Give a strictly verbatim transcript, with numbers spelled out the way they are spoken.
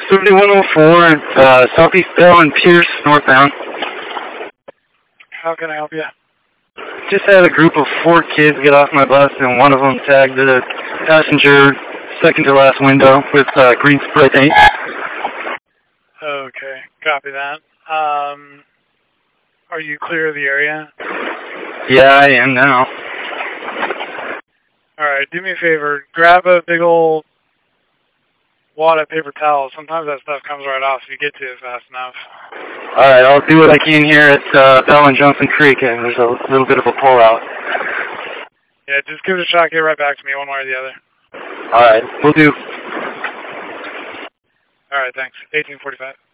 thirty-one oh four, uh, Southeast Bell and Pierce, northbound. How can I help you? Just had a group of four kids get off my bus, and one of them tagged the passenger second to last window with uh, green spray paint. Okay, copy that. Um, are you clear of the area? Yeah, I am now. Alright, do me a favor. Grab a big old wad of paper towels. Sometimes that stuff comes right off if you get to it fast enough. Alright, I'll do what I can here at uh, Bell and Johnson Creek, and there's a little bit of a pullout. Yeah, just give it a shot. Get right back to me one way or the other. Alright, we'll do. Alright, thanks. eighteen forty-five.